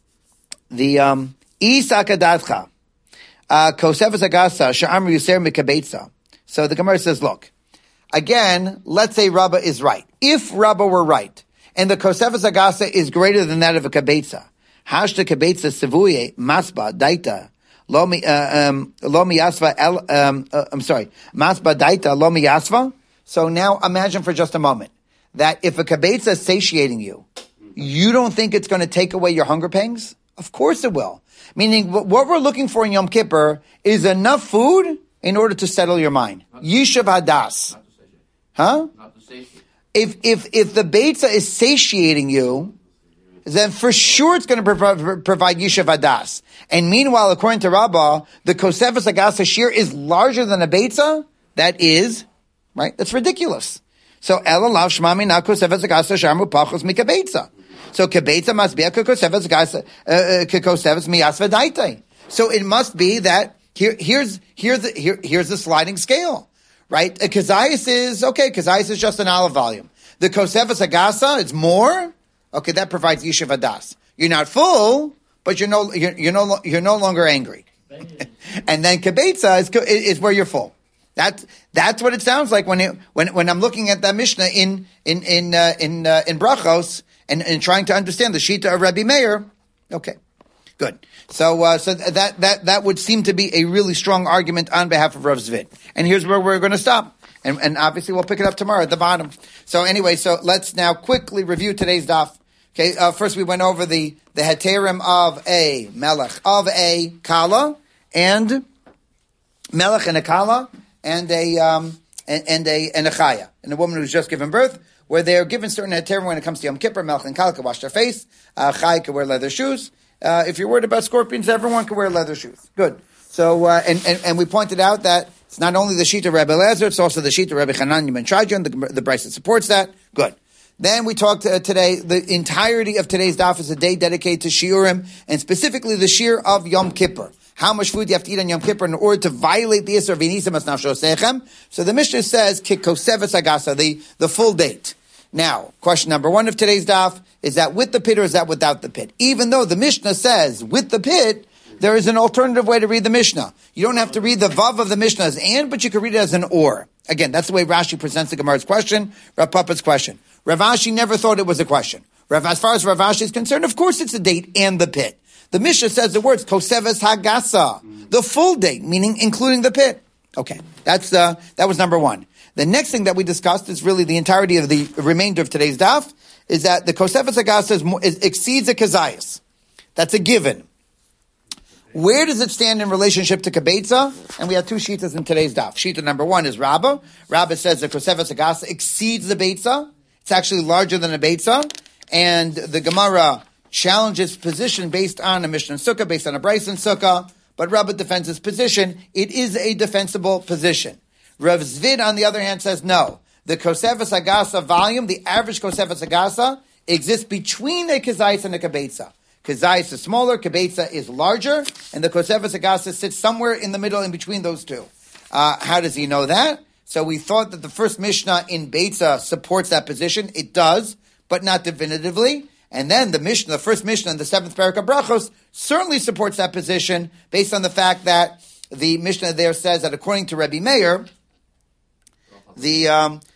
kosefes agasa, sha'amr yuser mikabetza. So the Gemara says, look, again, let's say Rabbah is right. If Rabbah were right, and the kosefes agasa is greater than that of a kabetza, hashta kabetza sevuye masba daita, masba daita lo miyasva. So now imagine for just a moment that if a kabetza is satiating you, you don't think it's going to take away your hunger pangs? Of course it will. Meaning what we're looking for in Yom Kippur is enough food in order to settle your mind. Yishav hadas. Huh? If the beitza is satiating you, then for sure it's going to provide Yishav hadas. And meanwhile, according to Rabbah, the kosefes agasa shir is larger than a beitza. That is, right? That's ridiculous. So elalav shmami na kosefes agasa sharmu pachos mikabetza. So kebetza must be a kosefes agasa kosefes miyasva daitei. So it must be that here's the sliding scale, right? A kazayis is just an olive volume. The kosefes agasa is more. Okay, that provides yishuv hadas. You're not full, but you're no longer angry. And then kebetza is where you're full. That's what it sounds like when I'm looking at that Mishnah in Brachos and trying to understand the Shita of Rabbi Meir. Okay, good. So that would seem to be a really strong argument on behalf of Rav Zvid. And here's where we're going to stop. And obviously we'll pick it up tomorrow at the bottom. So anyway, so let's now quickly review today's daf. Okay, first we went over the heterim of a melech, of a kala, and melech and a kala, and a chaya, and a woman who's just given birth, where they are given certain heterim when it comes to Yom Kippur. Melech and kala can wash their face, chaya can wear leather shoes. If you're worried about scorpions, everyone can wear leather shoes. Good. So and we pointed out that it's not only the Shita Rebbe Elazar, it's also the Shita Rebbe Chananya ben Chayjan, the Bryce that supports that. Good. Then we talked today, the entirety of today's daf is a day dedicated to shiurim, and specifically the shir of Yom Kippur. How much food do you have to eat on Yom Kippur in order to violate the Yisr V'nisam as nafsho sechem? So the Mishnah says, kikosevas agasa, the full date. Now, question number 1 of today's daf, is that with the pit or is that without the pit? Even though the Mishnah says with the pit, there is an alternative way to read the Mishnah. You don't have to read the vav of the Mishnah as and, but you can read it as an or. Again, that's the way Rashi presents the Gemara's question, Rav Papa's question. Rav Ashi never thought it was a question. As far as Rav Ashi is concerned, of course it's the date and the pit. The Mishnah says the words koseves hagasa, the full date, meaning including the pit. Okay, that was number 1. The next thing that we discussed is really the entirety of the remainder of today's daf, is that the koseves hagasa exceeds a kazayas. That's a given. Where does it stand in relationship to Kabetza? And we have 2 shitas in today's daf. Shita number 1 is Rabbah. Rabbah says the Koseves Agasa exceeds the Beitza. It's actually larger than a Beitza. And the Gemara challenges position based on a Mishnah Sukkah, based on a Bryson Sukkah. But Rabbah defends his position. It is a defensible position. Rav Zvid, on the other hand, says no. The Koseves Agasa volume, the average Koseves Agasa, exists between a Kazayis and a Kabetza. Kazayis is smaller, Kabetza is larger, and the Koseves Agasa sits somewhere in the middle in between those two. How does he know that? So we thought that the first Mishnah in Beitza supports that position. It does, but not definitively. And then the first Mishnah in the 7th Parak of Brachos certainly supports that position based on the fact that the Mishnah there says that according to Rebbe Meir, the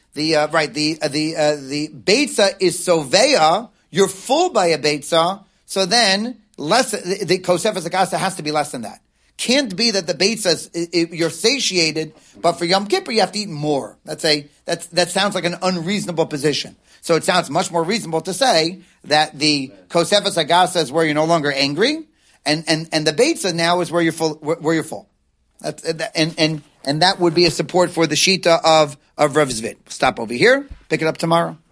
Beitza is Soveya, you're full by a Beitza, so then the Kosefes Agasa has to be less than that. Can't be that the Beitza, you're satiated, but for Yom Kippur you have to eat more. That sounds like an unreasonable position. So it sounds much more reasonable to say that the Kosefes Agasa is where you're no longer angry, and the Beitza now is where you're full. Where you're full. And that would be a support for the Shita of Rav Zvid. Stop over here. Pick it up tomorrow.